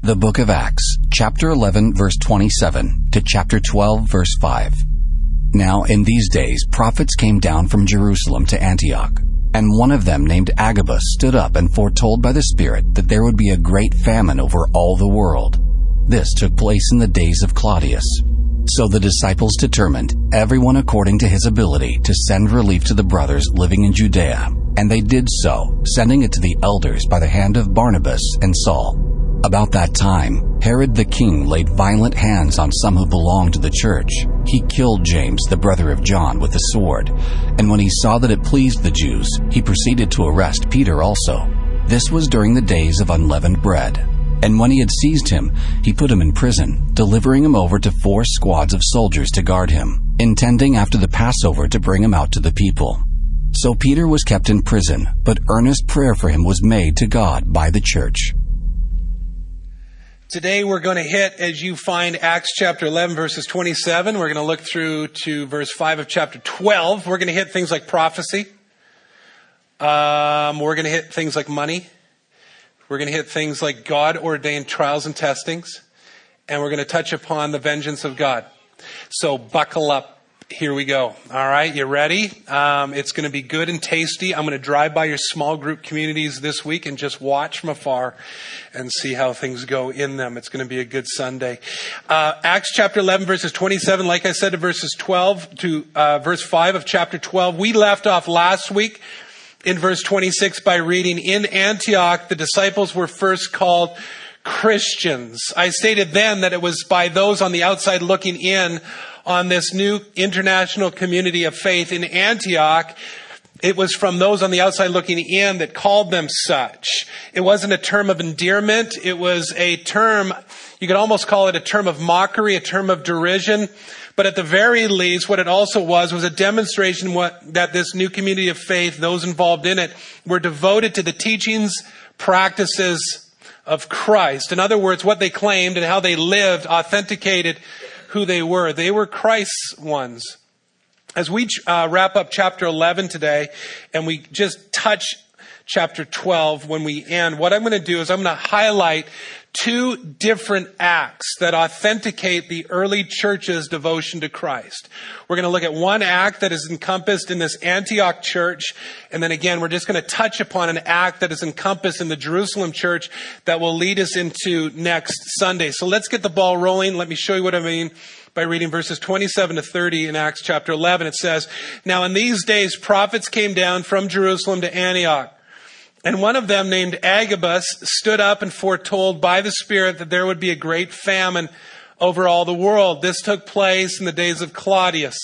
The book of Acts, chapter 11, verse 27 to chapter 12, verse 5. Now in these days prophets came down from Jerusalem to Antioch, and one of them named Agabus stood up and foretold by the Spirit that there would be a great famine over all the world. This took place in the days of Claudius. So the disciples determined, everyone according to his ability, to send relief to the brothers living in Judea. And they did so, sending it to the elders by the hand of Barnabas and Saul. About that time, Herod the king laid violent hands on some who belonged to the church. He killed James, the brother of John, with a sword. And when he saw that it pleased the Jews, he proceeded to arrest Peter also. This was during the days of unleavened bread. And when he had seized him, he put him in prison, delivering him over to 4 squads of soldiers to guard him, intending after the Passover to bring him out to the people. So Peter was kept in prison, but earnest prayer for him was made to God by the church. Today we're going to hit, as you find, Acts chapter 11, verses 27. We're going to look through to verse 5 of chapter 12. We're going to hit things like prophecy. We're going to hit things like money. We're going to hit things like God-ordained trials and testings. And we're going to touch upon the vengeance of God. So buckle up. Here we go. All right, you ready? It's going to be good and tasty. I'm going to drive by your small group communities this week and just watch from afar and see how things go in them. It's going to be a good Sunday. Acts chapter 11, verses 27, like I said, to verses 12 to verse 5 of chapter 12. We left off last week in verse 26 by reading, in Antioch, the disciples were first called Christians. I stated then that it was by those on the outside looking in on this new international community of faith in Antioch. It was from those on the outside looking in that called them such. It wasn't a term of endearment. It was a term, you could almost call it a term of mockery, a term of derision. But at the very least, what it also was a demonstration that this new community of faith, those involved in it, were devoted to the teachings, practices of Christ. In other words, what they claimed and how they lived authenticated who they were. They were Christ's ones. As we wrap up chapter 11 today, and we just touch chapter 12 when we end, what I'm going to do is I'm going to highlight 2 different acts that authenticate the early church's devotion to Christ. We're going to look at one act that is encompassed in this Antioch church, and then again, we're just going to touch upon an act that is encompassed in the Jerusalem church that will lead us into next Sunday. So let's get the ball rolling. Let me show you what I mean by reading verses 27 to 30 in Acts chapter 11. It says, now in these days prophets came down from Jerusalem to Antioch. And one of them, named Agabus, stood up and foretold by the Spirit that there would be a great famine over all the world. This took place in the days of Claudius.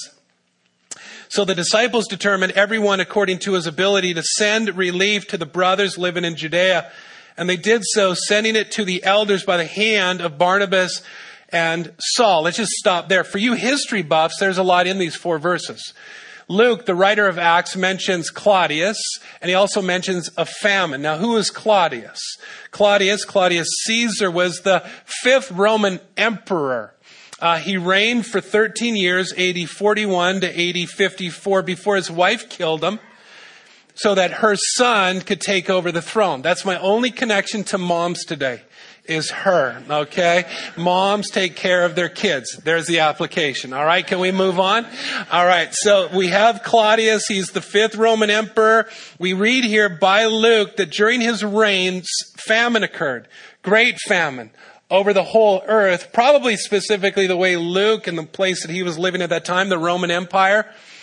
So the disciples determined, everyone according to his ability, to send relief to the brothers living in Judea. And they did so, sending it to the elders by the hand of Barnabas and Saul. Let's just stop there. For you history buffs, there's a lot in these 4 verses. Luke, the writer of Acts, mentions Claudius, and he also mentions a famine. Now, who is Claudius? Claudius Caesar, was the 5th Roman emperor. He reigned for 13 years, AD 41 to AD 54, before his wife killed him, so that her son could take over the throne. That's my only connection to moms today, is her, okay? Moms take care of their kids. There's the application, all right? Can we move on? All right, so we have Claudius. He's the 5th Roman emperor. We read here by Luke that during his reign, famine occurred, great famine over the whole earth, probably specifically the way Luke and the place that he was living at that time, the Roman Empire,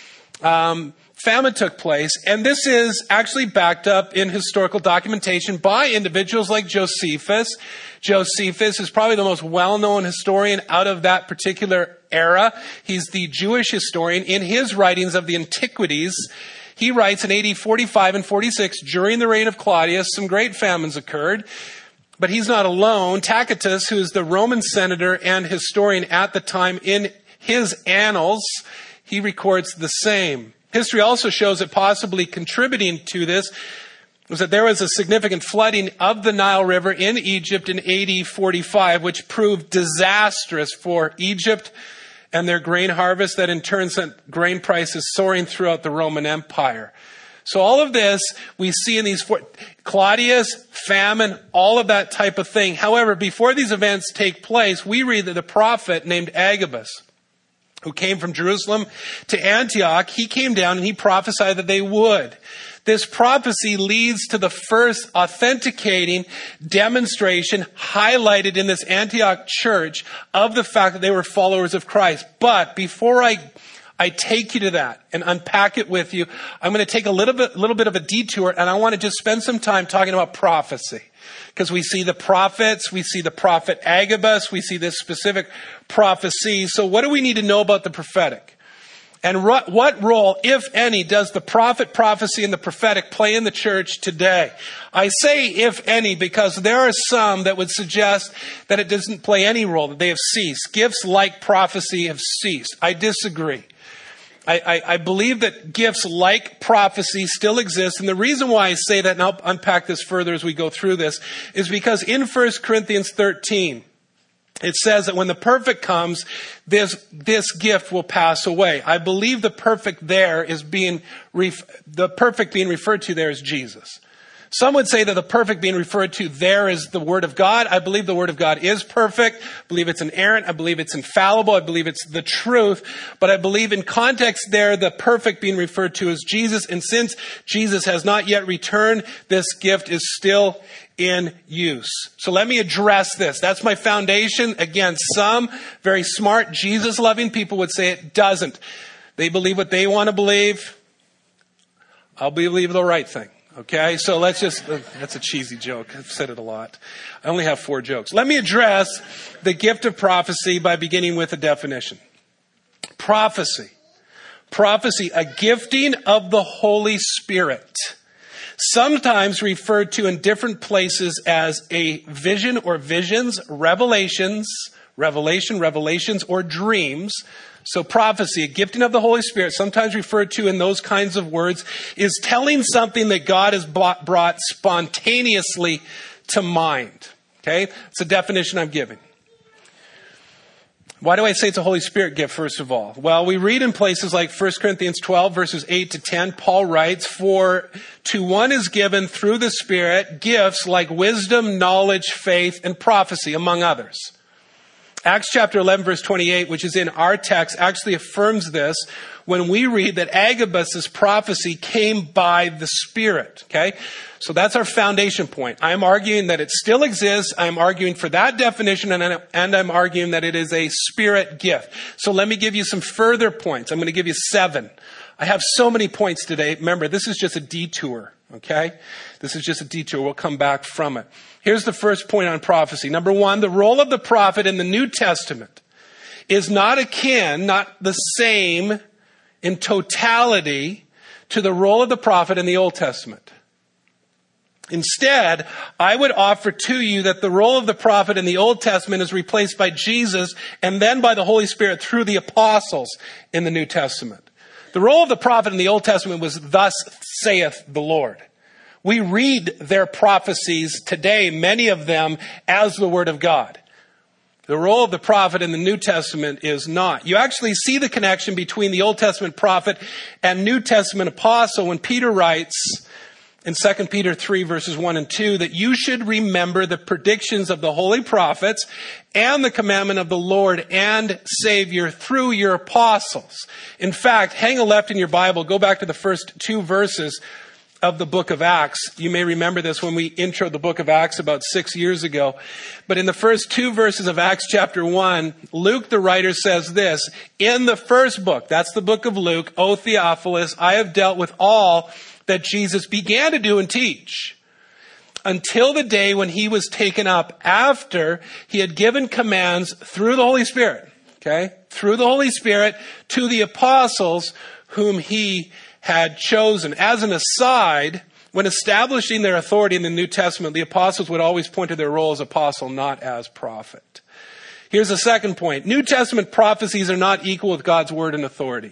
famine took place, and this is actually backed up in historical documentation by individuals like Josephus. Josephus is probably the most well-known historian out of that particular era. He's the Jewish historian. In his writings of the Antiquities, he writes in AD 45 and 46, during the reign of Claudius, some great famines occurred. But he's not alone. Tacitus, who is the Roman senator and historian at the time, in his annals, he records the same. History also shows that possibly contributing to this was that there was a significant flooding of the Nile River in Egypt in AD 45, which proved disastrous for Egypt and their grain harvest, that in turn sent grain prices soaring throughout the Roman Empire. So all of this we see in these Claudius, famine, all of that type of thing. However, before these events take place, we read that a prophet named Agabus, who came from Jerusalem to Antioch, he came down and he prophesied that they would. This prophecy leads to the first authenticating demonstration highlighted in this Antioch church of the fact that they were followers of Christ. But before I take you to that and unpack it with you, I'm going to take a little bit of a detour, and I want to just spend some time talking about prophecy. Because we see the prophets, we see the prophet Agabus, we see this specific prophecy. So what do we need to know about the prophetic? And what role, if any, does the prophet, prophecy, and the prophetic play in the church today? I say if any because there are some that would suggest that it doesn't play any role, that they have ceased. Gifts like prophecy have ceased. I disagree. I believe that gifts like prophecy still exist. And the reason why I say that, and I'll unpack this further as we go through this, is because in 1 Corinthians 13, it says that when the perfect comes, this gift will pass away. I believe the perfect there is the perfect being referred to there is Jesus. Some would say that the perfect being referred to there is the Word of God. I believe the Word of God is perfect. I believe it's inerrant. I believe it's infallible. I believe it's the truth. But I believe in context there, the perfect being referred to is Jesus. And since Jesus has not yet returned, this gift is still in use. So let me address this. That's my foundation. Again, some very smart, Jesus-loving people would say it doesn't. They believe what they want to believe. I'll believe the right thing. Okay, so that's a cheesy joke. I've said it a lot. I only have 4 jokes. Let me address the gift of prophecy by beginning with a definition. Prophecy, a gifting of the Holy Spirit, sometimes referred to in different places as a vision or visions, revelations, or dreams. So prophecy, a gifting of the Holy Spirit, sometimes referred to in those kinds of words, is telling something that God has brought spontaneously to mind. Okay? It's a definition I'm giving. Why do I say it's a Holy Spirit gift, first of all? Well, we read in places like 1 Corinthians 12, verses 8 to 10, Paul writes, "For to one is given through the Spirit gifts like wisdom, knowledge, faith, and prophecy, among others." Acts chapter 11, verse 28, which is in our text, actually affirms this when we read that Agabus' prophecy came by the Spirit. Okay? So that's our foundation point. I'm arguing that it still exists. I'm arguing for that definition, and I'm arguing that it is a Spirit gift. So let me give you some further points. I'm going to give you 7. I have so many points today. Remember, this is just a detour. Okay? This is just a detour. We'll come back from it. Here's the first point on prophecy. Number 1, the role of the prophet in the New Testament is not the same in totality to the role of the prophet in the Old Testament. Instead, I would offer to you that the role of the prophet in the Old Testament is replaced by Jesus and then by the Holy Spirit through the apostles in the New Testament. The role of the prophet in the Old Testament was "Thus saith the Lord." We read their prophecies today, many of them, as the Word of God. The role of the prophet in the New Testament is not. You actually see the connection between the Old Testament prophet and New Testament apostle when Peter writes in 2 Peter 3, verses 1 and 2, that you should remember the predictions of the holy prophets and the commandment of the Lord and Savior through your apostles. In fact, hang a left in your Bible, go back to the first 2 verses of the book of Acts. You may remember this when we introed the book of Acts about 6 years ago. But in the first 2 verses of Acts chapter 1, Luke the writer says this, "In the first book," that's the book of Luke, "O Theophilus, I have dealt with all that Jesus began to do and teach until the day when he was taken up after he had given commands through the Holy Spirit." Okay? Through the Holy Spirit to the apostles whom he had chosen. As an aside, when establishing their authority in the New Testament, the apostles would always point to their role as apostle, not as prophet. Here's the second point. New Testament prophecies are not equal with God's word and authority.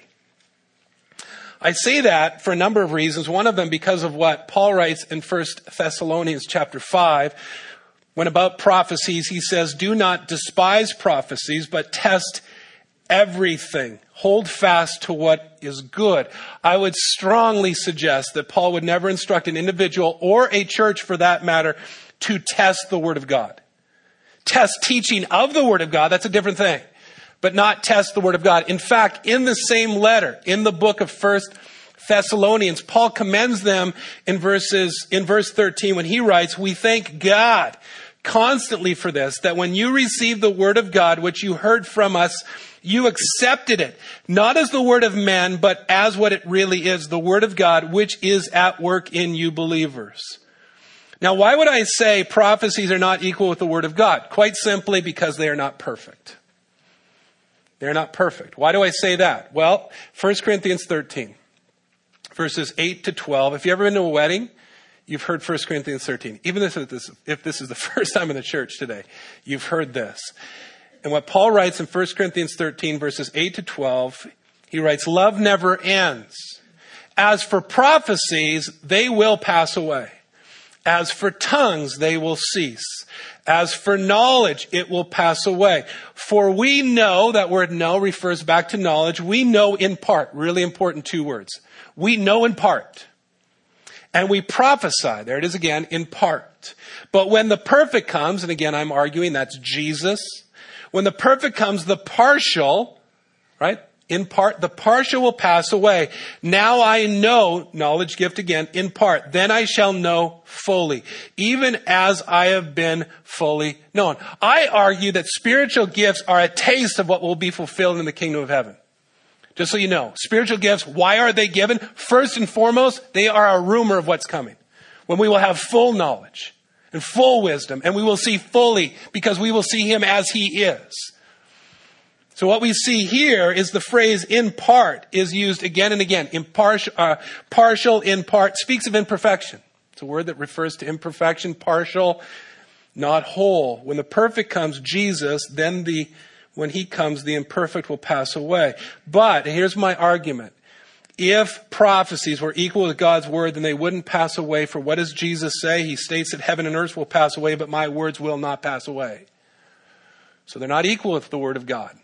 I say that for a number of reasons. One of them because of what Paul writes in 1 Thessalonians chapter 5. When about prophecies, he says, "Do not despise prophecies, but test everything. Hold fast to what is good. I would strongly suggest that Paul would never instruct an individual or a church for that matter to test the Word of God. Test teaching of the Word of God, that's a different thing. But not test the Word of God. In fact, in the same letter, in the book of 1 Thessalonians, Paul commends them in verse 13 when he writes, "We thank God constantly for this, that when you received the Word of God, which you heard from us, you accepted it, not as the word of men, but as what it really is, the Word of God, which is at work in you believers." Now, why would I say prophecies are not equal with the Word of God? Quite simply because they are not perfect. They're not perfect. Why do I say that? Well, 1 Corinthians 13, verses 8 to 12. If you've ever been to a wedding, you've heard 1 Corinthians 13. Even if this is the first time in the church today, you've heard this. And what Paul writes in 1 Corinthians 13, verses 8 to 12, he writes, "Love never ends. As for prophecies, they will pass away. As for tongues, they will cease. As for knowledge, it will pass away. For we know," that word know refers back to knowledge. We know in part. Really important two words. We know in part. And we prophesy. There it is again, in part. But when the perfect comes, and again I'm arguing that's Jesus. When the perfect comes, the partial, right? In part, the partial will pass away. Now I know, knowledge gift again, in part. Then I shall know fully, even as I have been fully known. I argue that spiritual gifts are a taste of what will be fulfilled in the kingdom of heaven. Just so you know, spiritual gifts, why are they given? First and foremost, they are a rumor of what's coming. When we will have full knowledge and full wisdom, and we will see fully because we will see him as he is. So what we see here is the phrase "in part" is used again and again. Partial, in part, speaks of imperfection. It's a word that refers to imperfection, partial, not whole. When the perfect comes, Jesus, then when he comes, the imperfect will pass away. But here's my argument. If prophecies were equal with God's word, then they wouldn't pass away. For what does Jesus say? He states that heaven and earth will pass away, but my words will not pass away. So they're not equal with the word of God.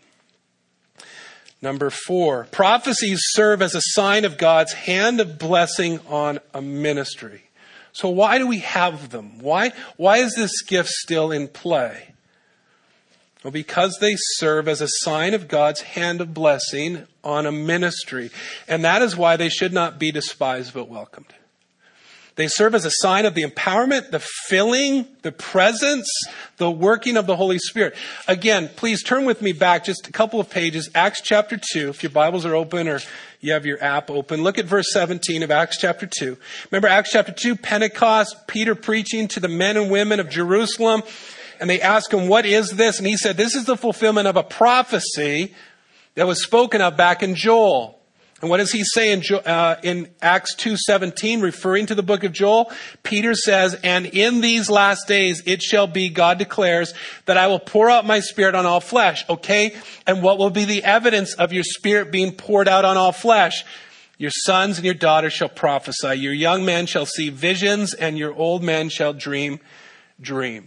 Number 4, prophecies serve as a sign of God's hand of blessing on a ministry. So why do we have them? Why is this gift still in play? Well, because they serve as a sign of God's hand of blessing on a ministry. And that is why they should not be despised but welcomed. They serve as a sign of the empowerment, the filling, the presence, the working of the Holy Spirit. Again, please turn with me back just a couple of pages. Acts chapter 2, if your Bibles are open or you have your app open. Look at verse 17 of Acts chapter 2. Remember Acts chapter 2, Pentecost, Peter preaching to the men and women of Jerusalem. And they asked him, "What is this?" And he said, "This is the fulfillment of a prophecy that was spoken of back in Joel." And what does he say in Acts 2:17, referring to the book of Joel? Peter says, "And in these last days it shall be, God declares, that I will pour out my spirit on all flesh." Okay? And what will be the evidence of your spirit being poured out on all flesh? Your sons and your daughters shall prophesy. Your young men shall see visions, and your old men shall dream dreams.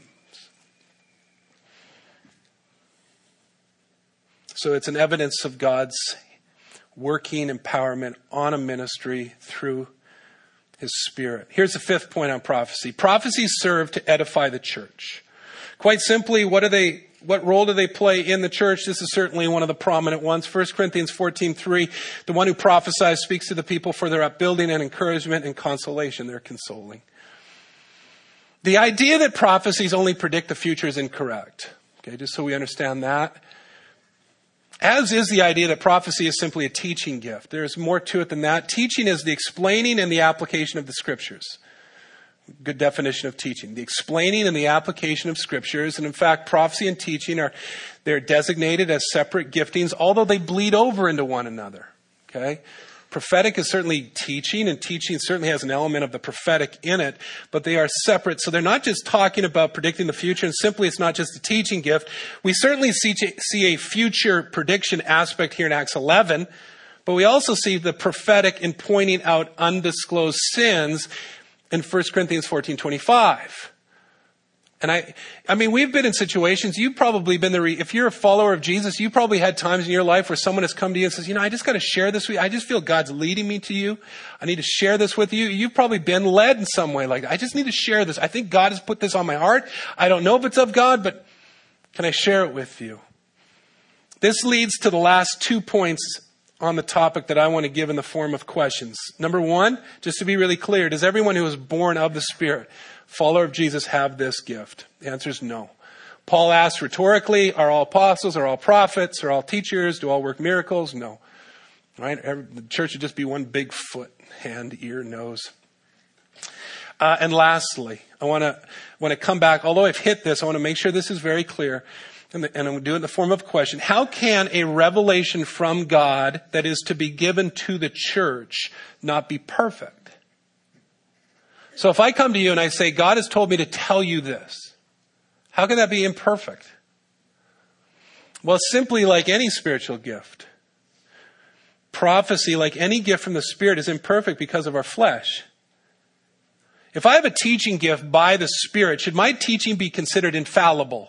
So it's an evidence of God's working empowerment on a ministry through his Spirit. Here's the 5th point on prophecy. Prophecies serve to edify the church. Quite simply, what role do they play in the church? This is certainly one of the prominent ones. 1 Corinthians 14:3, the one who prophesies speaks to the people for their upbuilding and encouragement and consolation. They're consoling. The idea that prophecies only predict the future is incorrect. Okay, just so we understand that. As is the idea that prophecy is simply a teaching gift. There's more to it than that. Teaching is the explaining and the application of the scriptures. Good definition of teaching. The explaining and the application of scriptures. And in fact, prophecy and teaching they're designated as separate giftings, although they bleed over into one another. Okay? Prophetic is certainly teaching, and teaching certainly has an element of the prophetic in it, but they are separate. So they're not just talking about predicting the future, and simply it's not just a teaching gift. We certainly see a future prediction aspect here in Acts 11, but we also see the prophetic in pointing out undisclosed sins in 1 Corinthians 14:25. And I mean, we've been in situations, you've probably been if you're a follower of Jesus, you probably had times in your life where someone has come to you and says, I just got to share this with you. I just feel God's leading me to you. I need to share this with you. You've probably been led in some way like that. I just need to share this. I think God has put this on my heart. I don't know if it's of God, but can I share it with you? This leads to the last 2 points on the topic that I want to give in the form of questions. Number one, just to be really clear, does everyone who is born of the Spirit, follower of Jesus, have this gift? The answer is no. Paul asks rhetorically, are all apostles, are all prophets, are all teachers, do all work miracles? No. Right? The church would just be one big foot, hand, ear, nose. And lastly, I want to come back, although I've hit this, I want to make sure this is very clear. And I'm going to do it in the form of a question. How can a revelation from God that is to be given to the church not be perfect? So if I come to you and I say, God has told me to tell you this, how can that be imperfect? Well, simply like any spiritual gift. Prophecy, like any gift from the Spirit, is imperfect because of our flesh. If I have a teaching gift by the Spirit, should my teaching be considered infallible?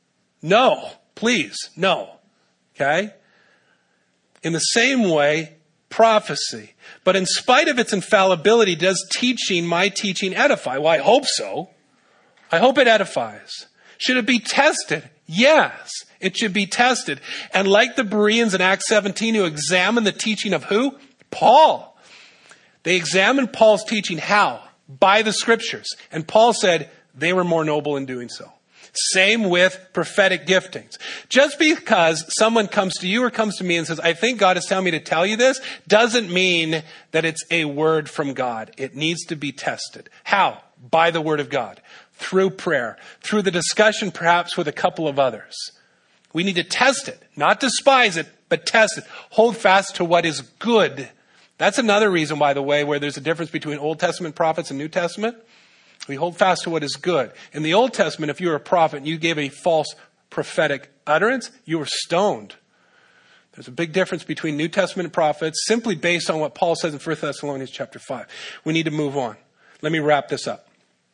No, please, no. Okay? In the same way, prophecy. But in spite of its infallibility, does my teaching edify? Well, I hope so. I hope it edifies. Should it be tested? Yes, it should be tested. And like the Bereans in Acts 17 who examined the teaching of who? Paul. They examined Paul's teaching. How? By the Scriptures. And Paul said they were more noble in doing so. Same with prophetic giftings. Just because someone comes to you or comes to me and says, I think God is telling me to tell you this, doesn't mean that it's a word from God. It needs to be tested. How? By the Word of God. Through prayer. Through the discussion perhaps with a couple of others. We need to test it. Not despise it, but test it. Hold fast to what is good. That's another reason, by the way, where there's a difference between Old Testament prophets and New Testament. We hold fast to what is good. In the Old Testament, if you were a prophet and you gave a false prophetic utterance, you were stoned. There's a big difference between New Testament prophets simply based on what Paul says in 1 Thessalonians chapter 5. We need to move on. Let me wrap this up.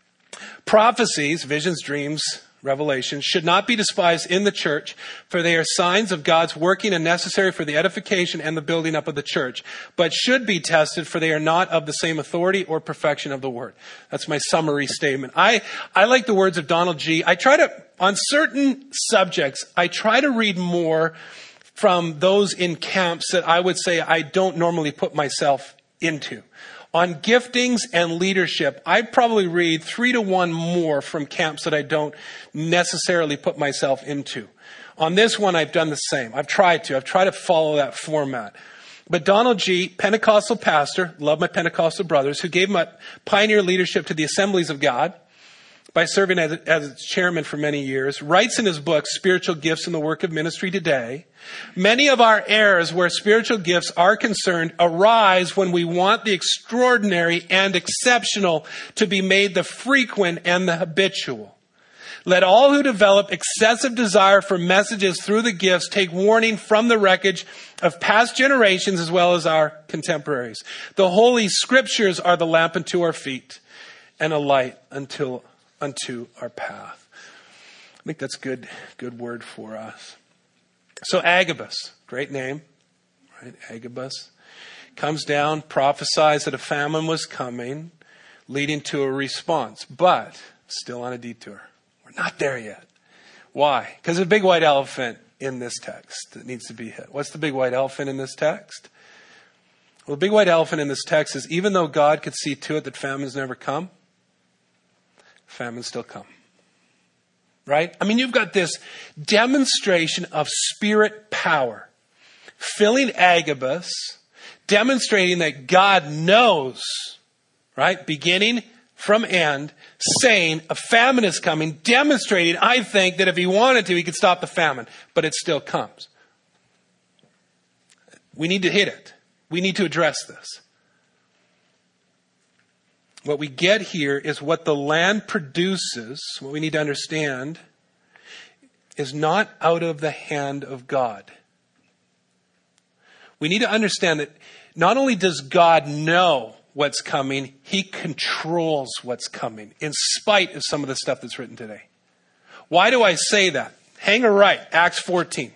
Prophecies, visions, dreams, revelations, should not be despised in the church, for they are signs of God's working and necessary for the edification and the building up of the church, but should be tested, for they are not of the same authority or perfection of the word. That's my summary statement. I like the words of Donald G. On certain subjects, I try to read more from those in camps that I would say I don't normally put myself into. On giftings and leadership, I probably read 3 to 1 more from camps that I don't necessarily put myself into. On this one, I've done the same. I've tried to follow that format. But Donald G., Pentecostal pastor, love my Pentecostal brothers, who gave my pioneer leadership to the Assemblies of God by serving as its chairman for many years, writes in his book, Spiritual Gifts in the Work of Ministry Today, many of our errors where spiritual gifts are concerned arise when we want the extraordinary and exceptional to be made the frequent and the habitual. Let all who develop excessive desire for messages through the gifts take warning from the wreckage of past generations as well as our contemporaries. The Holy Scriptures are the lamp unto our feet and a light unto our path. I think that's good word for us. So Agabus, great name, right? Agabus comes down, prophesies that a famine was coming, leading to a response, but still on a detour. We're not there yet. Why? Because there's a big white elephant in this text that needs to be hit. What's the big white elephant in this text? Well, the big white elephant in this text is even though God could see to it that famines never come, famines still come. Right? I mean, you've got this demonstration of spirit power filling Agabus, demonstrating that God knows, right? Beginning from end, saying a famine is coming, demonstrating, I think, that if he wanted to, he could stop the famine, but it still comes. We need to hit it. We need to address this. What we get here is what the land produces, what we need to understand, is not out of the hand of God. We need to understand that not only does God know what's coming, he controls what's coming, in spite of some of the stuff that's written today. Why do I say that? Hang a right. Acts 14.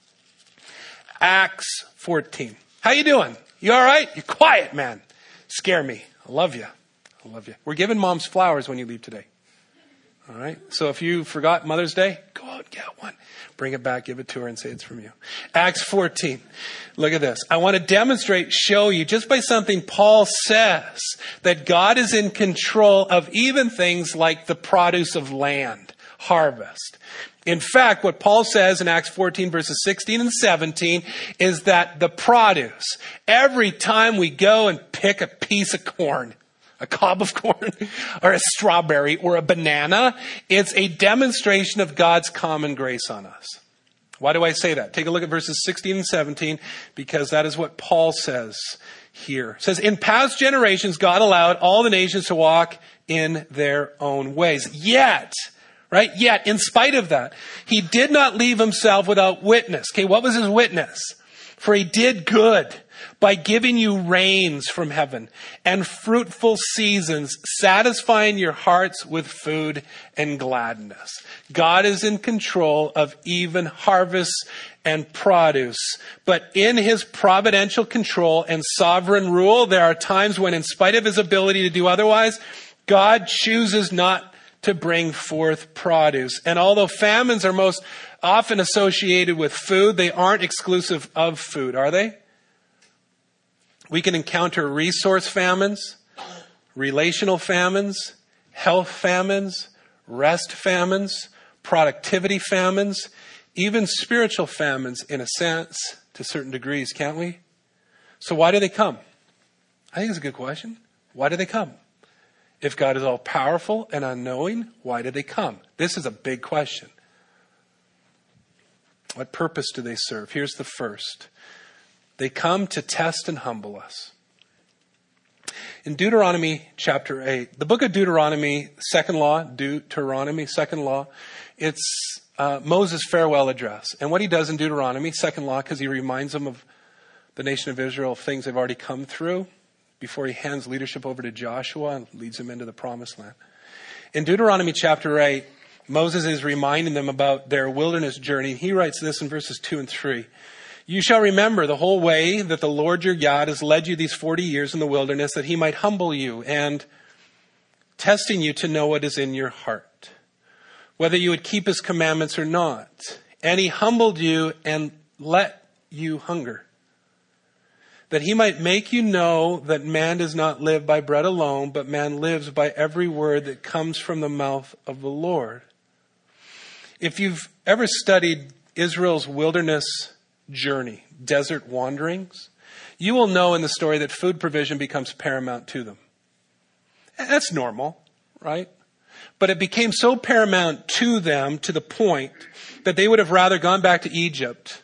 Acts 14. How you doing? You all right? You're quiet, man. Scare me. I love you. I love you. We're giving moms flowers when you leave today. All right. So if you forgot Mother's Day, go out and get one. Bring it back, give it to her and say it's from you. Acts 14. Look at this. I want to demonstrate, show you just by something Paul says that God is in control of even things like the produce of land, harvest. In fact, what Paul says in Acts 14 verses 16 and 17 is that the produce, every time we go and pick a piece of corn, a cob of corn, or a strawberry, or a banana, it's a demonstration of God's common grace on us. Why do I say that? Take a look at verses 16 and 17, because that is what Paul says here. It says, in past generations, God allowed all the nations to walk in their own ways. Yet, in spite of that, he did not leave himself without witness. Okay, what was his witness? For he did good by giving you rains from heaven and fruitful seasons, satisfying your hearts with food and gladness. God is in control of even harvests and produce. But in his providential control and sovereign rule, there are times when, in spite of his ability to do otherwise, God chooses not to bring forth produce. And although famines are most often associated with food, they aren't exclusive of food, are they? We can encounter resource famines, relational famines, health famines, rest famines, productivity famines, even spiritual famines in a sense to certain degrees, can't we? So why do they come? I think it's a good question. Why do they come? If God is all powerful and unknowing, why do they come? This is a big question. What purpose do they serve? Here's the first. They come to test and humble us. In Deuteronomy chapter 8, the book of Deuteronomy, second law, it's Moses' farewell address. And what he does in Deuteronomy, second law, because he reminds them of the nation of Israel, of things they've already come through, before he hands leadership over to Joshua and leads them into the promised land. In Deuteronomy chapter 8, Moses is reminding them about their wilderness journey. He writes this in verses 2 and 3. You shall remember the whole way that the Lord your God has led you these 40 years in the wilderness, that he might humble you and testing you to know what is in your heart, whether you would keep his commandments or not. And he humbled you and let you hunger, that he might make you know that man does not live by bread alone, but man lives by every word that comes from the mouth of the Lord. If you've ever studied Israel's wilderness journey, desert wanderings, you will know in the story that food provision becomes paramount to them. That's normal, right? But it became so paramount to them to the point that they would have rather gone back to Egypt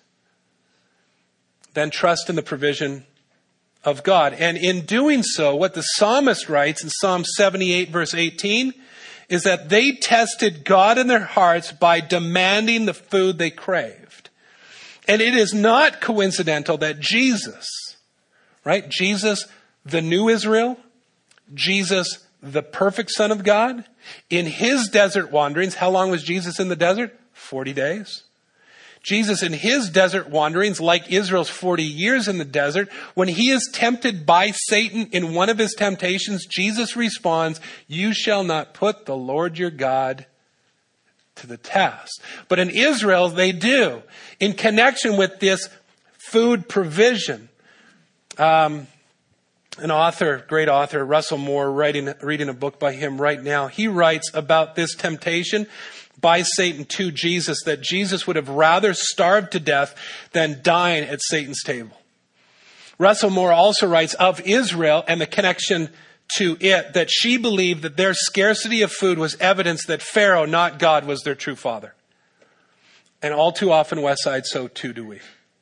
than trust in the provision of God. And in doing so, what the psalmist writes in Psalm 78 verse 18 is that they tested God in their hearts by demanding the food they craved. And it is not coincidental that Jesus, right? Jesus, the new Israel, Jesus, the perfect Son of God, in his desert wanderings, how long was Jesus in the desert? 40 days. Jesus in his desert wanderings, like Israel's 40 years in the desert, when he is tempted by Satan in one of his temptations, Jesus responds, you shall not put the Lord your God to the test. But in Israel, they do, in connection with this food provision. An author, great author, Russell Moore, reading a book by him right now, he writes about this temptation by Satan to Jesus, that Jesus would have rather starved to death than dine at Satan's table. Russell Moore also writes of Israel and the connection to it, that she believed that their scarcity of food was evidence that Pharaoh, not God, was their true father. And all too often, Westside, so too do we.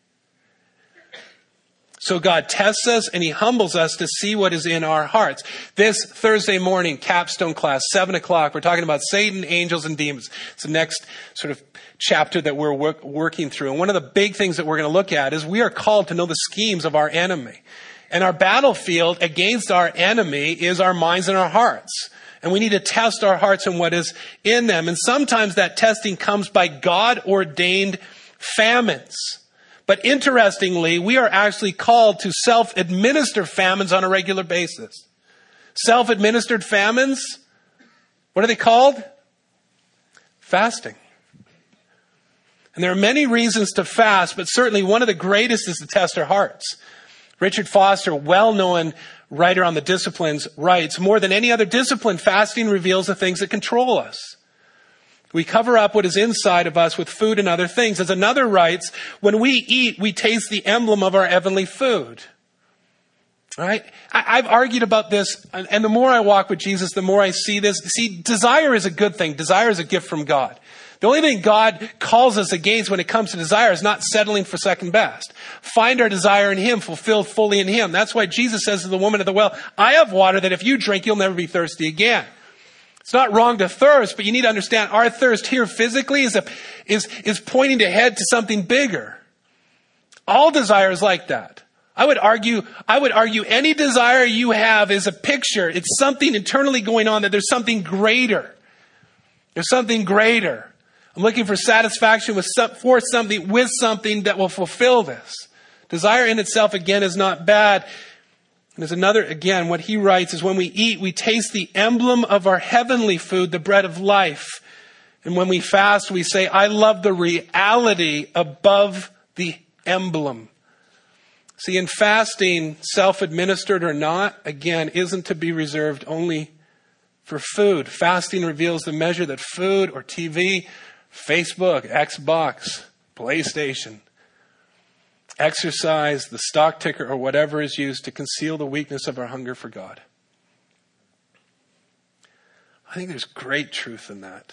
So God tests us and he humbles us to see what is in our hearts. This Thursday morning, capstone class, 7 o'clock, we're talking about Satan, angels, and demons. It's the next sort of chapter that we're working through. And one of the big things that we're going to look at is we are called to know the schemes of our enemy. And our battlefield against our enemy is our minds and our hearts. And we need to test our hearts and what is in them. And sometimes that testing comes by God-ordained famines. But interestingly, we are actually called to self-administer famines on a regular basis. Self-administered famines, what are they called? Fasting. And there are many reasons to fast, but certainly one of the greatest is to test our hearts. Richard Foster, well-known writer on the disciplines, writes, more than any other discipline, fasting reveals the things that control us. We cover up what is inside of us with food and other things. As another writes, when we eat, we taste the emblem of our heavenly food. Right? I've argued about this, and the more I walk with Jesus, the more I see this. See, desire is a good thing. Desire is a gift from God. The only thing God calls us against when it comes to desire is not settling for second best. Find our desire in Him, fulfilled fully in Him. That's why Jesus says to the woman at the well, I have water that if you drink, you'll never be thirsty again. It's not wrong to thirst, but you need to understand our thirst here physically is pointing to head to something bigger. All desire is like that. I would argue any desire you have is a picture. It's something internally going on, that there's something greater. There's something greater. I'm looking for satisfaction with something that will fulfill this. Desire in itself, again, is not bad. And there's another, again, what he writes is when we eat, we taste the emblem of our heavenly food, the bread of life. And when we fast, we say, I love the reality above the emblem. See, in fasting, self-administered or not, again, isn't to be reserved only for food. Fasting reveals the measure that food or TV, Facebook, Xbox, PlayStation, exercise, the stock ticker, or whatever is used to conceal the weakness of our hunger for God. I think there's great truth in that.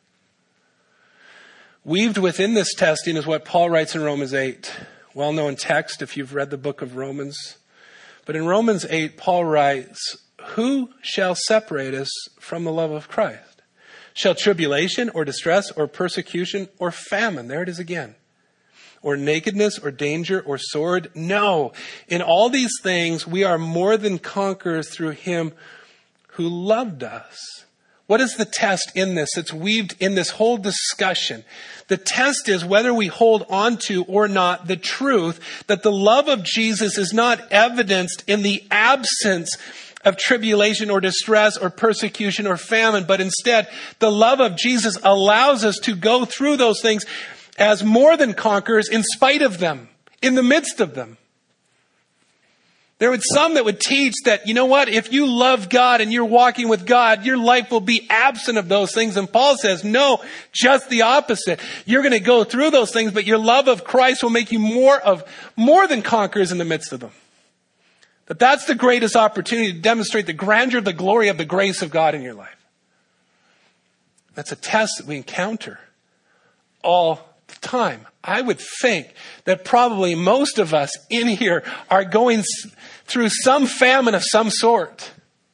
Weaved within this testing is what Paul writes in Romans 8. Well-known text if you've read the book of Romans. But in Romans 8, Paul writes, who shall separate us from the love of Christ? Shall tribulation or distress or persecution or famine, there it is again, or nakedness or danger or sword? No. In all these things, we are more than conquerors through Him who loved us. What is the test in this? It's weaved in this whole discussion. The test is whether we hold on to or not the truth that the love of Jesus is not evidenced in the absence of tribulation or distress or persecution or famine, but instead the love of Jesus allows us to go through those things as more than conquerors in spite of them, in the midst of them. There would some that would teach that, you know what, if you love God and you're walking with God, your life will be absent of those things. And Paul says, no, just the opposite. You're going to go through those things, but your love of Christ will make you more than conquerors in the midst of them. That's the greatest opportunity to demonstrate the grandeur of the glory of the grace of God in your life. That's a test that we encounter all the time. I would think that probably most of us in here are going through some famine of some sort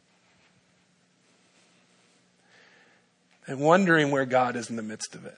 and wondering where God is in the midst of it.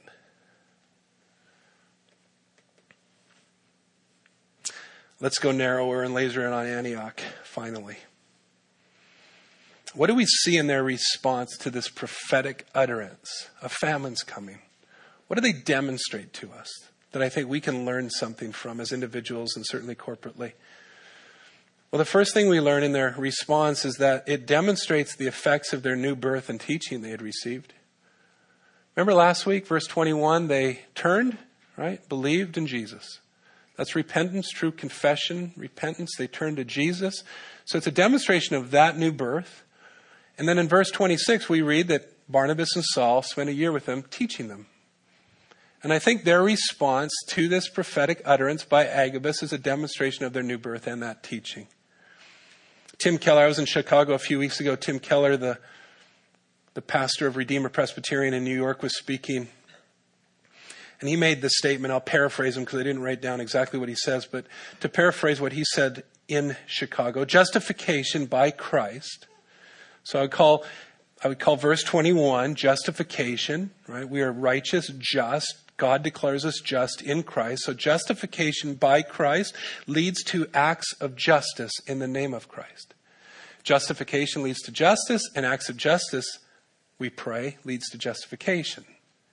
Let's go narrower and laser in on Antioch, finally. What do we see in their response to this prophetic utterance of famines coming? What do they demonstrate to us that I think we can learn something from as individuals and certainly corporately? Well, the first thing we learn in their response is that it demonstrates the effects of their new birth and teaching they had received. Remember last week, verse 21, they turned, right? Believed in Jesus. That's repentance, true confession, repentance. They turned to Jesus. So it's a demonstration of that new birth. And then in verse 26, we read that Barnabas and Saul spent a year with them teaching them. And I think their response to this prophetic utterance by Agabus is a demonstration of their new birth and that teaching. Tim Keller, I was in Chicago a few weeks ago. Tim Keller, the pastor of Redeemer Presbyterian in New York, was speaking. And he made this statement. I'll paraphrase him because I didn't write down exactly what he says. But to paraphrase what he said in Chicago, justification by Christ. So I would call verse 21 justification, right? We are righteous, just. God declares us just in Christ. So justification by Christ leads to acts of justice in the name of Christ. Justification leads to justice, and acts of justice we pray, leads to justification.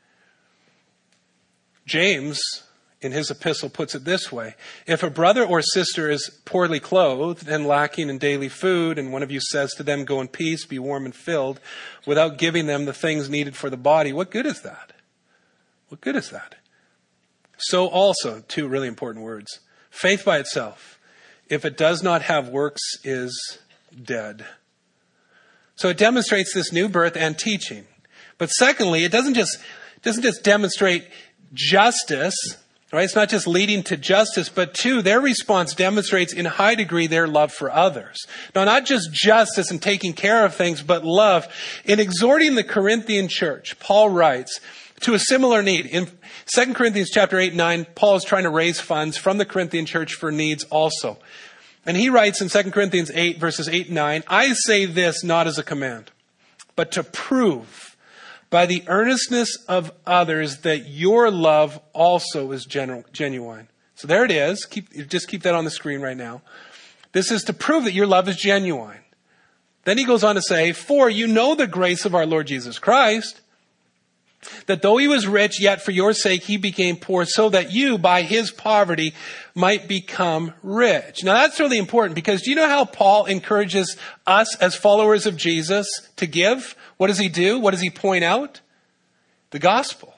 James, in his epistle, puts it this way. If a brother or sister is poorly clothed and lacking in daily food, and one of you says to them, go in peace, be warm and filled, without giving them the things needed for the body, what good is that? What good is that? So also, two really important words. Faith by itself, if it does not have works, is dead. So it demonstrates this new birth and teaching. But secondly, it doesn't just demonstrate justice, right? It's not just leading to justice, but two, their response demonstrates in high degree their love for others. Now, not just justice and taking care of things, but love. In exhorting the Corinthian church, Paul writes to a similar need. In 2 Corinthians chapter 8 and 9, Paul is trying to raise funds from the Corinthian church for needs also. And he writes in 2 Corinthians 8, verses 8 and 9, I say this not as a command, but to prove by the earnestness of others that your love also is genuine. So there it is. Just keep that on the screen right now. This is to prove that your love is genuine. Then he goes on to say, for you know the grace of our Lord Jesus Christ, that though he was rich, yet for your sake he became poor, so that you, by his poverty, might become rich. Now that's really important, because do you know how Paul encourages us as followers of Jesus to give? What does he do? What does he point out? The gospel.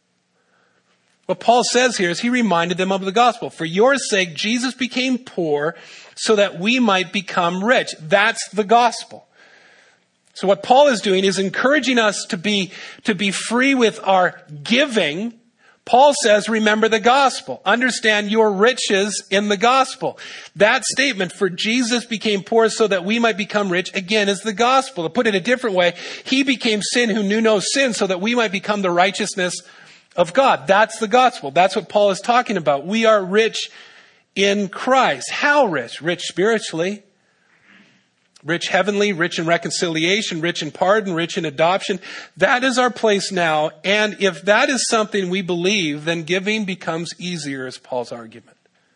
What Paul says here is he reminded them of the gospel. For your sake, Jesus became poor so that we might become rich. That's the gospel. So what Paul is doing is encouraging us to be free with our giving. Paul says, remember the gospel. Understand your riches in the gospel. That statement, for Jesus became poor so that we might become rich, again, is the gospel. To put it a different way, he became sin who knew no sin so that we might become the righteousness of God. That's the gospel. That's what Paul is talking about. We are rich in Christ. How rich? Rich spiritually. Rich heavenly, rich in reconciliation, rich in pardon, rich in adoption. That is our place now. And if that is something we believe, then giving becomes easier, is Paul's argument.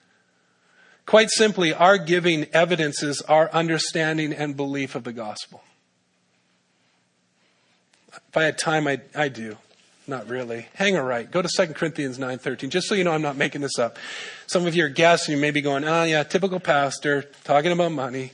Quite simply, our giving evidences our understanding and belief of the gospel. If I had time, I do. Not really. Hang a right. Go to 2 Corinthians 9:13, just so you know I'm not making this up. Some of you are guests and you may be going, oh yeah, typical pastor, talking about money.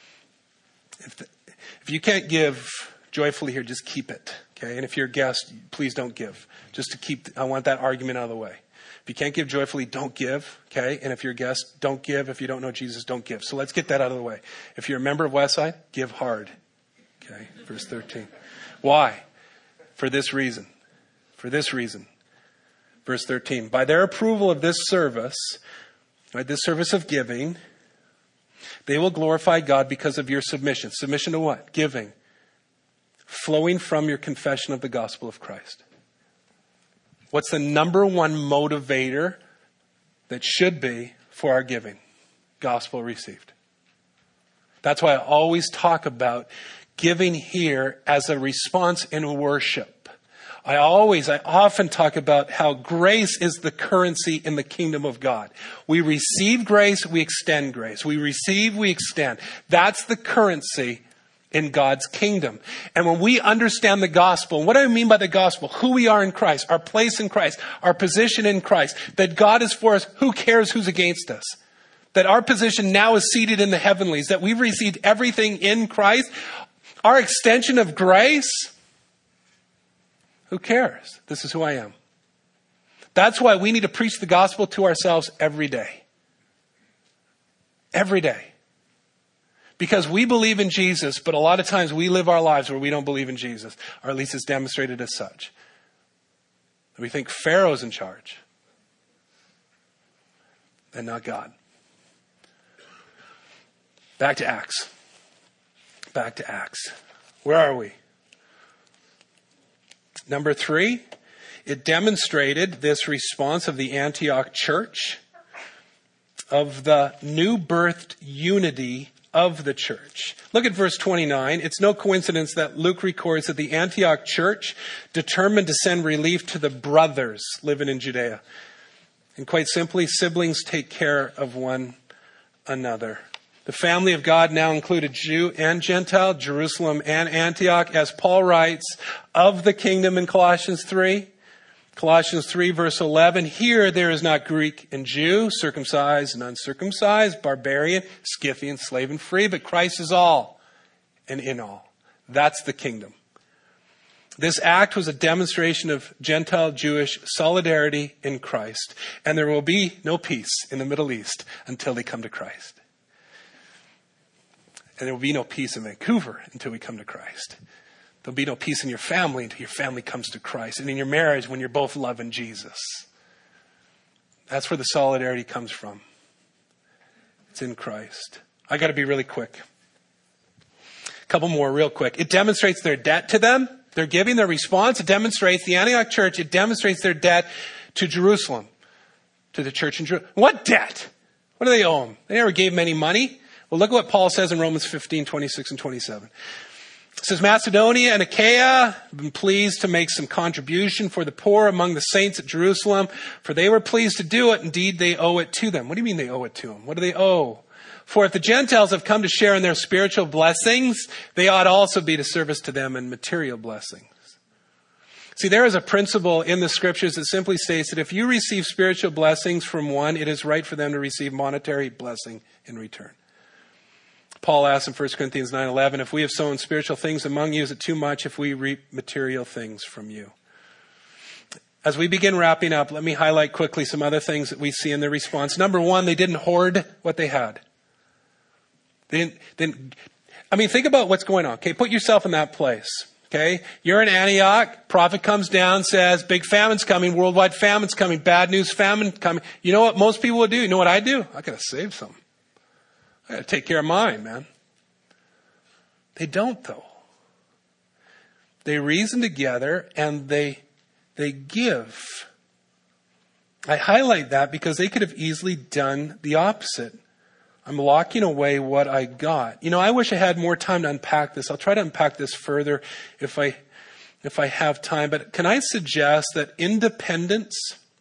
If you can't give joyfully here, just keep it. Okay. And if you're a guest, please don't give. Just to I want that argument out of the way. If you can't give joyfully, don't give. Okay. And if you're a guest, don't give. If you don't know Jesus, don't give. So let's get that out of the way. If you're a member of Westside, give hard. Okay. Verse 13. Why? For this reason. For this reason. Verse 13. By their approval of this service, right, this service of giving, they will glorify God because of your submission. Submission to what? Giving. Flowing from your confession of the gospel of Christ. What's the number one motivator that should be for our giving? Gospel received. That's why I always talk about giving here as a response in worship. I often talk about how grace is the currency in the kingdom of God. We receive grace, we extend grace. We receive, we extend. That's the currency in God's kingdom. And when we understand the gospel, and what do I mean by the gospel? Who we are in Christ, our place in Christ, our position in Christ, that God is for us, who cares who's against us? That our position now is seated in the heavenlies, that we've received everything in Christ, our extension of grace. Who cares? This is who I am. That's why we need to preach the gospel to ourselves every day. Every day. Because we believe in Jesus, but a lot of times we live our lives where we don't believe in Jesus, or at least it's demonstrated as such. We think Pharaoh's in charge, and not God. Back to Acts. Back to Acts. Where are we? Number 3, it demonstrated this response of the Antioch church, of the new birthed unity of the church. Look at verse 29. It's no coincidence that Luke records that the Antioch church determined to send relief to the brothers living in Judea. And quite simply, siblings take care of one another. The family of God now included Jew and Gentile, Jerusalem and Antioch, as Paul writes of the kingdom in Colossians 3. Colossians 3 verse 11, here there is not Greek and Jew, circumcised and uncircumcised, barbarian, Scythian, slave and free, but Christ is all and in all. That's the kingdom. This act was a demonstration of Gentile-Jewish solidarity in Christ. And there will be no peace in the Middle East until they come to Christ. And there will be no peace in Vancouver until we come to Christ. There'll be no peace in your family until your family comes to Christ. And in your marriage when you're both loving Jesus. That's where the solidarity comes from. It's in Christ. I got to be really quick. A couple more real quick. It demonstrates their debt to them. They're giving their response. It demonstrates the Antioch church. It demonstrates their debt to Jerusalem, to the church in Jerusalem. What debt? What do they owe them? They never gave them any money. Well, look at what Paul says in Romans 15, 26 and 27. It says, Macedonia and Achaia have been pleased to make some contribution for the poor among the saints at Jerusalem, for they were pleased to do it. Indeed, they owe it to them. What do you mean they owe it to them? What do they owe? For if the Gentiles have come to share in their spiritual blessings, they ought also be to service to them in material blessings. See, there is a principle in the scriptures that simply states that if you receive spiritual blessings from one, it is right for them to receive monetary blessing in return. Paul asks in 1 Corinthians 9:11, if we have sown spiritual things among you, is it too much if we reap material things from you? As we begin wrapping up, let me highlight quickly some other things that we see in their response. Number one, they didn't hoard what they had. Think about what's going on. Okay, put yourself in that place. Okay, you're in Antioch. Prophet comes down, says, big famine's coming, worldwide famine's coming, bad news famine coming. You know what most people would do? You know what I do? I got to save some. I got to take care of mine, man. They don't, though. They reason together and they give. I highlight that because they could have easily done the opposite. I'm locking away what I got. You know, I wish I had more time to unpack this. I'll try to unpack this further if I have time. But can I suggest that independence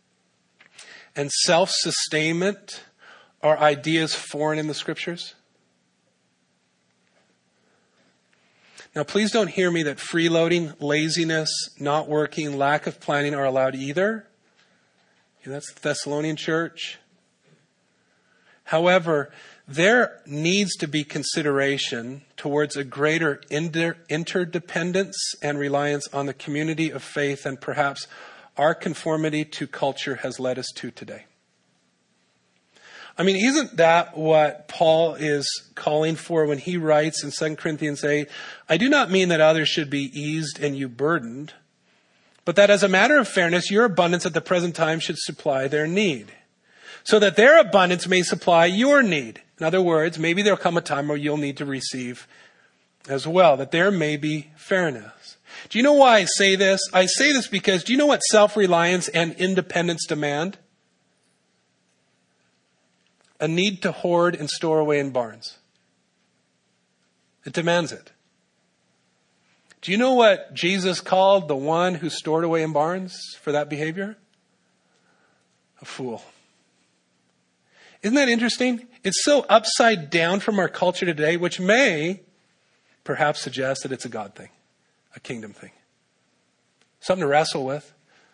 and self-sustainment are ideas foreign in the scriptures? Now, please don't hear me that freeloading, laziness, not working, lack of planning are allowed either. Okay, that's the Thessalonian church. However, there needs to be consideration towards a greater interdependence and reliance on the community of faith than perhaps our conformity to culture has led us to today. I mean, isn't that what Paul is calling for when he writes in 2 Corinthians 8, I do not mean that others should be eased and you burdened, but that as a matter of fairness, your abundance at the present time should supply their need, so that their abundance may supply your need. In other words, maybe there'll come a time where you'll need to receive as well, that there may be fairness. Do you know why I say this? I say this because do you know what self-reliance and independence demand? A need to hoard and store away in barns. It demands it. Do you know what Jesus called the one who stored away in barns for that behavior? A fool. Isn't that interesting? It's so upside down from our culture today, which may perhaps suggest that it's a God thing, a kingdom thing. Something to wrestle with.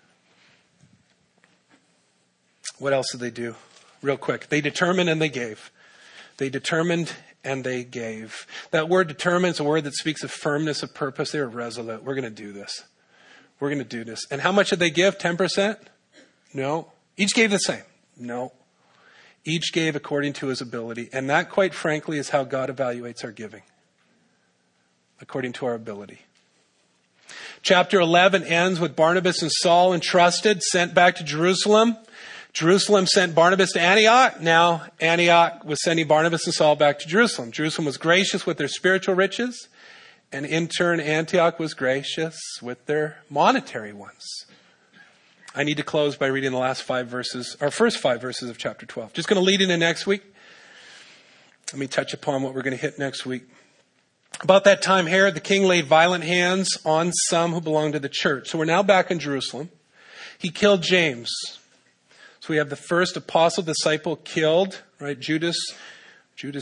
What else did they do? Real quick. They determined and they gave. They determined and they gave. That word determined is a word that speaks of firmness of purpose. They were resolute. We're going to do this. We're going to do this. And how much did they give? 10%? No. Each gave the same? No. Each gave according to his ability. And that, quite frankly, is how God evaluates our giving. According to our ability. Chapter 11 ends with Barnabas and Saul entrusted, sent back to Jerusalem. Jerusalem sent Barnabas to Antioch. Now Antioch was sending Barnabas and Saul back to Jerusalem. Jerusalem was gracious with their spiritual riches. And in turn, Antioch was gracious with their monetary ones. I need to close by reading the last 5 verses, or first 5 verses of chapter 12. Just going to lead into next week. Let me touch upon what we're going to hit next week. About that time, Herod the king laid violent hands on some who belonged to the church. So we're now back in Jerusalem. He killed James. So we have the first apostle disciple killed, right? Judas,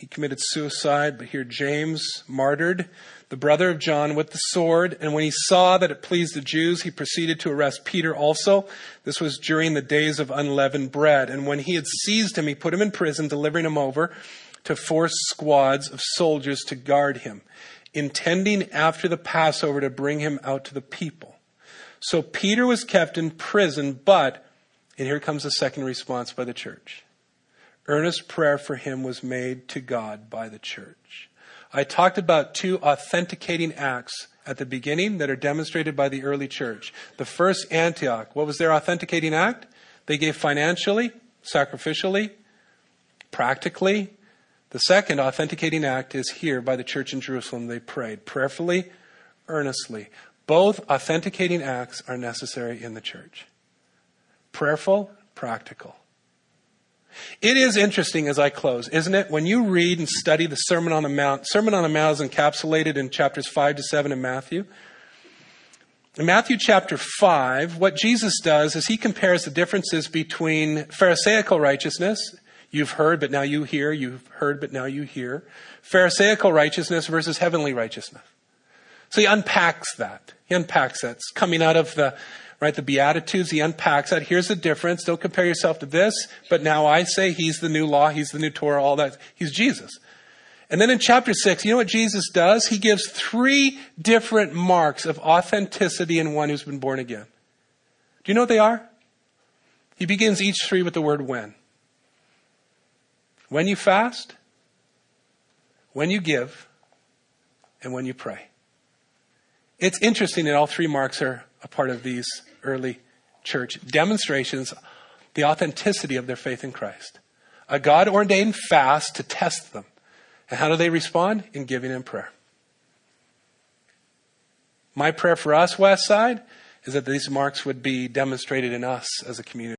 he committed suicide, but here James martyred, the brother of John, with the sword. And when he saw that it pleased the Jews, he proceeded to arrest Peter also. This was during the days of unleavened bread. And when he had seized him, he put him in prison, delivering him over to 4 squads of soldiers to guard him, intending after the Passover to bring him out to the people. So Peter was kept in prison, but, and here comes the second response by the church, earnest prayer for him was made to God by the church. I talked about 2 authenticating acts at the beginning that are demonstrated by the early church. The first, Antioch. What was their authenticating act? They gave financially, sacrificially, practically. The second authenticating act is here by the church in Jerusalem. They prayed prayerfully, earnestly. Both authenticating acts are necessary in the church. Prayerful, practical. It is interesting as I close, isn't it? When you read and study the Sermon on the Mount is encapsulated in chapters 5 to 7 in Matthew. In Matthew chapter 5, what Jesus does is he compares the differences between Pharisaical righteousness, you've heard but now you hear, you've heard but now you hear, Pharisaical righteousness versus heavenly righteousness. So he unpacks that. It's coming out of the Beatitudes. He unpacks that. Here's the difference. Don't compare yourself to this. But now I say he's the new law. He's the new Torah, all that. He's Jesus. And then in chapter 6, you know what Jesus does? He gives 3 different marks of authenticity in one who's been born again. Do you know what they are? He begins each 3 with the word when. When you fast, when you give, and when you pray. It's interesting that all 3 marks are a part of these early church demonstrations, the authenticity of their faith in Christ. A God-ordained fast to test them. And how do they respond? In giving and prayer. My prayer for us, Westside, is that these marks would be demonstrated in us as a community.